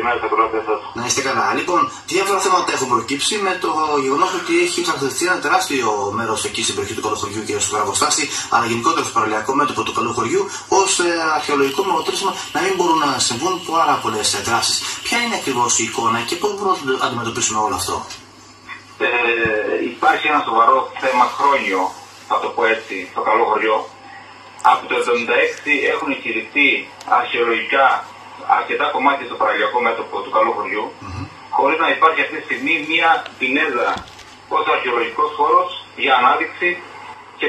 καλημέρα στα κολόπια σας. Να είστε καλά. Λοιπόν, διάφορα θέματα έχουν προκύψει με το γεγονός ότι έχει χαρακτηριστεί ένα τεράστιο μέρος εκεί στην περιοχή του Καλοχωριού και στο Καραγκοστάσι, αλλά γενικότερα στο παραλιακό μέτωπο του Καλοχωριού, ως αρχαιολογικό μορφωτήρισμα να μην μπορούν να συμβούν πάρα πολλές δράσεις. Ποια είναι ακριβώς η εικόνα και πώς μπορούμε να αντιμετωπίσουμε όλο αυτό? Υπάρχει ένα σοβαρό θέμα χρόνιο, θα το πω έτσι, στο Καλοχωριό. Από το 1976 έχουν κηρυχθεί αρχαιολογικά αρκετά κομμάτια στο παραλιακό μέτωπο του Καλοχωριού, χωρίς να υπάρχει αυτή τη στιγμή μία πινέδα ως αρχαιολογικός χώρος για ανάδειξη και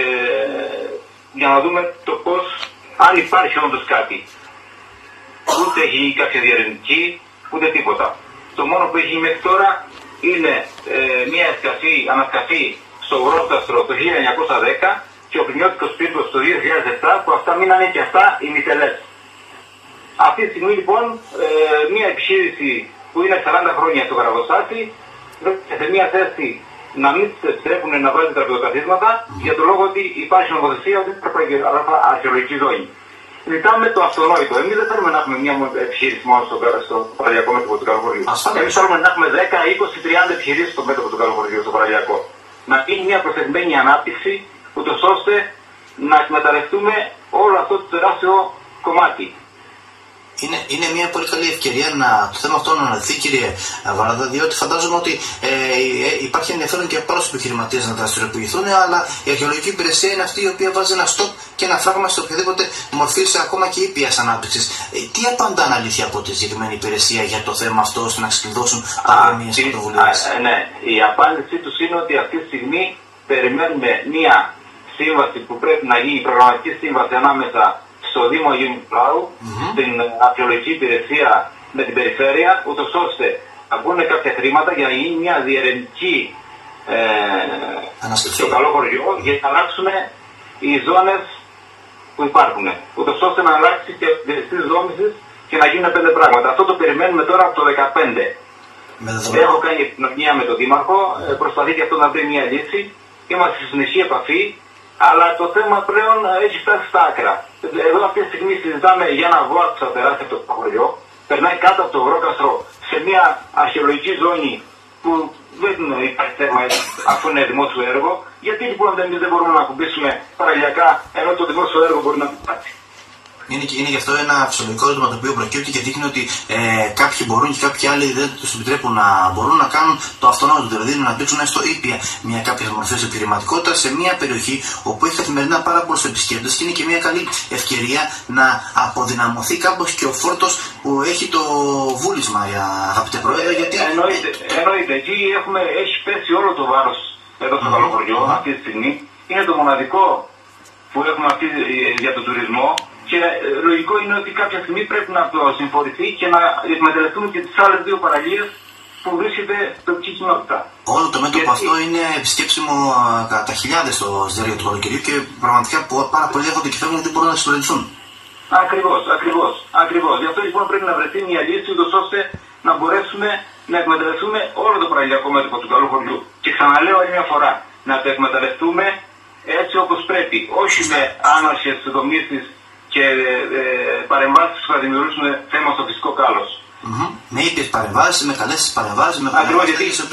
για να δούμε το πώς, αν υπάρχει όντως κάτι. Ούτε έχει γίνει κάποια διαρρηνική, ούτε τίποτα. Το μόνο που έχει γίνει μέχρι τώρα είναι μία ανασκαφή στο Βρόσταστρο το 1910 και ο Πληνιώτικος πύργος το 2007, που αυτά μείνανε και αυτά ημιτελές. Αυτή τη στιγμή λοιπόν μια επιχείρηση που είναι 40 χρόνια στο Καραγκοστάσι βρίσκεται σε μια θέση να μην τους επιτρέπουν να βάζουν τραπεζοκαθίσματα για το λόγο ότι υπάρχει νομοθεσία ότι είναι αρχαιολογική ζώνη. Ζητάμε το αυτονόητο. Εμείς δεν θέλουμε να έχουμε μια επιχείρηση μόνο στο παραλιακό μέτωπο του Καλοχωριού. Εμείς θέλουμε να έχουμε 10, 20, 30 επιχειρήσεις στο μέτωπο του Καλοχωριού, στο παραλιακό. Να γίνει μια προσεγμένη ανάπτυξη, ούτως ώστε να εκμεταλλευτούμε όλο αυτό το τεράστιο κομμάτι. Είναι μια πολύ καλή ευκαιρία το θέμα αυτό να αναδειχθεί, κύριε Βαρδά, διότι φαντάζομαι ότι υπάρχει ενδιαφέρον και από άλλους επιχειρηματίες να δραστηριοποιηθούν, αλλά η αρχαιολογική υπηρεσία είναι αυτή η οποία βάζει ένα στοπ και ένα φράγμα σε οποιαδήποτε μορφή ακόμα και ήπιας ανάπτυξης. Τι απαντά αλήθεια από τη συγκεκριμένη υπηρεσία για το θέμα αυτό, ώστε να ξεκλειδώσουν παρόμοιες πρωτοβουλίες? Ναι, η απάντησή τους είναι ότι αυτή τη στιγμή περιμένουμε μια σύμβαση που πρέπει να γίνει, προγραμματική σύμβαση ανάμεσα στο Δήμο Αγίου Νικολάου, στην αρχαιολογική υπηρεσία με την περιφέρεια, ούτως ώστε να μπουν κάποια χρήματα για να γίνει μια διερευνητική στο Καλοχωριό για να αλλάξουν οι ζώνες που υπάρχουν. Ούτως ώστε να αλλάξει και η διευθυντή δόμησης και να γίνουν 5 πράγματα. Αυτό το περιμένουμε τώρα από το 2015. Έχω κάνει επικοινωνία με τον Δήμαρχο, προσπαθεί και αυτό να βρει μια λύση. Είμαστε σε συνεχή επαφή. Αλλά το θέμα πλέον έχει φτάσει στα άκρα. Εδώ αυτή τη στιγμή συζητάμε για ένα βόα που θα περάσει από το χωριό, περνάει κάτω από το Βρόκαστρο σε μια αρχαιολογική ζώνη που δεν υπάρχει θέμα αφού είναι δημόσιο έργο. Γιατί λοιπόν εμείς δεν μπορούμε να ακουμπήσουμε παραλιακά ενώ το δημόσιο έργο μπορεί να υπάρξει? Είναι γι' αυτό ένα φυσιολογικό ζήτημα το οποίο προκύπτει και δείχνει ότι κάποιοι μπορούν και κάποιοι άλλοι δεν τους επιτρέπουν να μπορούν να κάνουν το αυτονόητο, δηλαδή να αναπτύξουν έστω ήπια μια κάποια μορφή επιχειρηματικότητα σε μια περιοχή όπου έχει καθημερινά πάρα πολλούς επισκέπτες και είναι και μια καλή ευκαιρία να αποδυναμωθεί κάπως και ο φόρτος που έχει το βούλισμα, αγαπητέ Πρόεδρε. Γιατί... Εννοείται, εκεί έχει πέσει όλο το βάρος εδώ στο Καλοχωριό αυτή τη στιγμή. Είναι το μοναδικό που έχουμε για τον τουρισμό. Και λογικό είναι ότι κάποια στιγμή πρέπει να το συμφορηθεί και να εκμεταλλευτούμε και τις άλλες 2 παραλίες που βρίσκεται τοπική κοινότητα. Όλο το μέτωπο αυτό είναι επισκέψιμο κατά χιλιάδες στο διάρκεια του καλοκαιριού και πραγματικά πάρα πολλοί έρχονται και φεύγουν γιατί δεν μπορούν να συλλογηθούν. Ακριβώς. Γι' αυτό λοιπόν πρέπει να βρεθεί μια λύση ούτως ώστε να μπορέσουμε να εκμεταλλευτούμε όλο το παραλιακό μέτωπο του Καλοχωριού. Και ξαναλέω άλλη μια φορά, να το εκμεταλλευτούμε έτσι όπως πρέπει. Όχι με άναρχες δομήσεις και παρεμβάσεις που θα δημιουργήσουν θέμα στο φυσικό κάλος. Με ήπιες παρεμβάσεις, με καλές παρεμβάσεις, με παρεμβάσεις